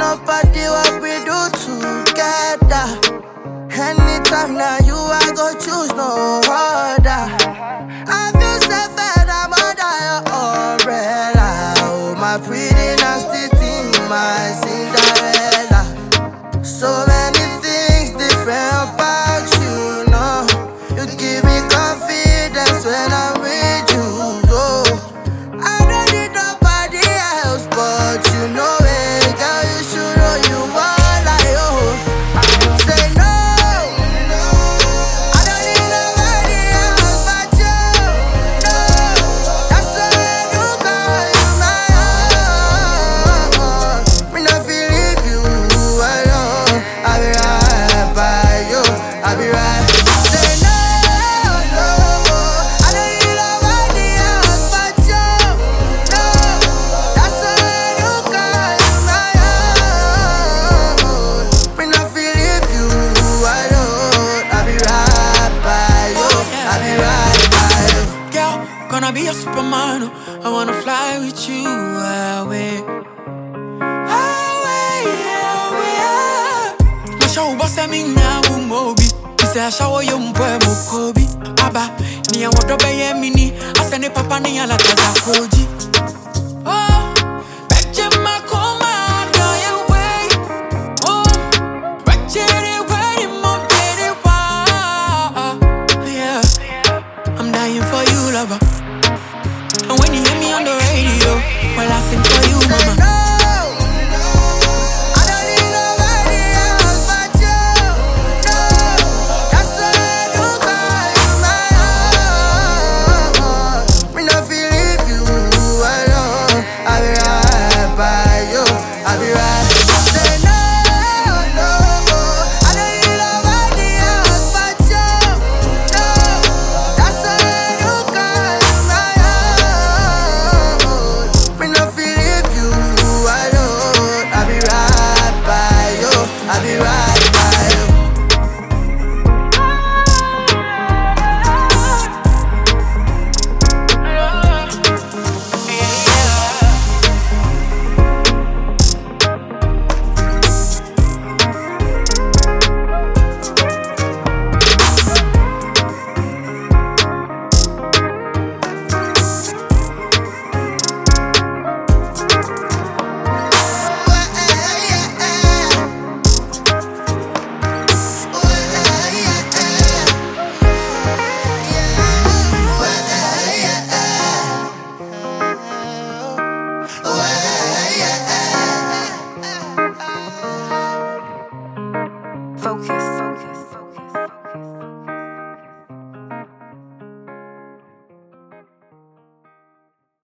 nobody what we do together. Anytime now you I go choose no other. I feel safe and I'm under your umbrella. Oh my pretty nasty thing, my Cinderella. So many things different about you, know. You give me confidence when I'm with you, oh. I don't need nobody else but you know it, girl. You should know you want like oh. Say no, I don't need nobody else but you. No, that's why you call you my own. Me not feel leave you alone. I'll be right by you. I'll be right. Say no, no, I don't need nobody else but you. No, that's why you call you my own. Me not feel leave you alone. I'll be right by you. I'll be right by you. Girl, gonna be a superman. I wanna fly with you away. Away, away. My show was a mina mobi. You say I shower you mpo kobi. Aba, ni a water by mini. I send a papa ni a la koji. Oh, betcha my coma, go away. Oh, betcha it where you must get it. Yeah, I'm dying for you, lover. And when you hear me on the radio, well, I sing for you, mama. No, I don't need nobody else but you. No, that's why you call you my own. Me not feel leave you alone. I'll be right by you. I'll be right. Say no, no, I don't need nobody else but you. No, that's why you call you my own. Me not feel leave you alone. I'll be right by you. I'll be right by you. Focus.